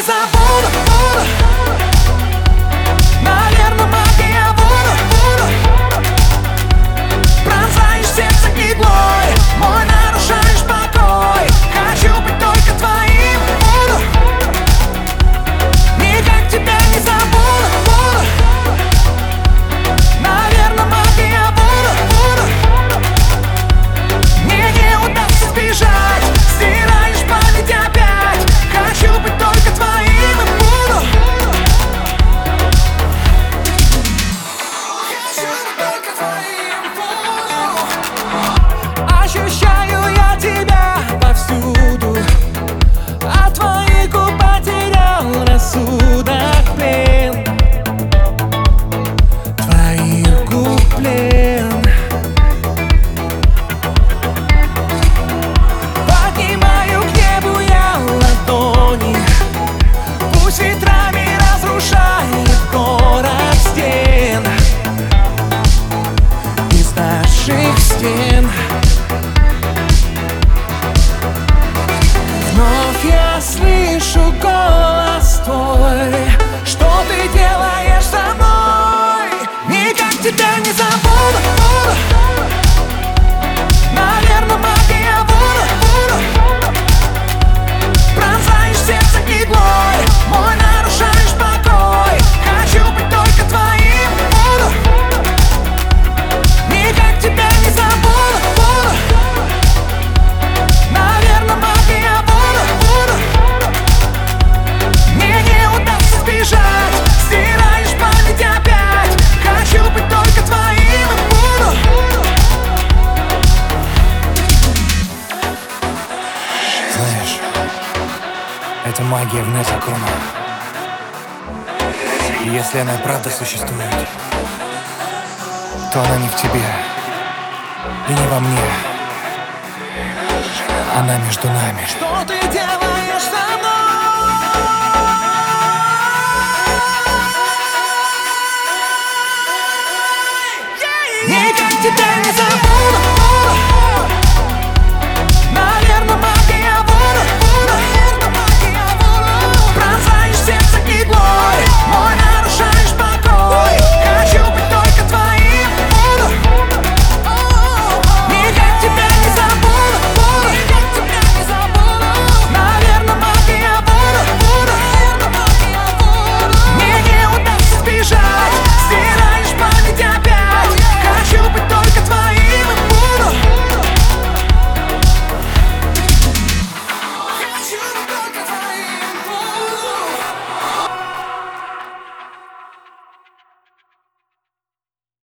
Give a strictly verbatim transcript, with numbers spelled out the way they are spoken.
забуду, буду. Наверно, магия воду, буду. Пронзаешь сердце иглой, мой нарушаешь покой. Хочу быть только твоим, буду. Никак тебя не забуду, буду. Наверно, магия воду, буду. Мне не удастся сбежать, стираешь память опять. Хочу быть только твоим и буду. Хочу быть только твоим, буду. Ощущаю я тебя повсюду, от твоих губ потерял рассудок, плен. Твоих губ плен. Поднимаю к небу я ладони, пусть ветрами разрушает город стен. Из наших стен вновь я слышу голос твой. Что ты делаешь со мной? Никак тебя не забуду, буду. Наверно, магия воду, буду. Пронзаешь сердце иглой, мой нарушаешь покой. Хочу быть только твоим, буду. Никак тебя не забуду, буду. Наверно, магия воду, буду. Мне не удастся сбежать, стираешь память опять. Хочу быть только твоим и буду. Знаешь, эта магия вне закона. И если она правда существует, то она не в тебе и не во мне. Она между нами. Что ты делаешь со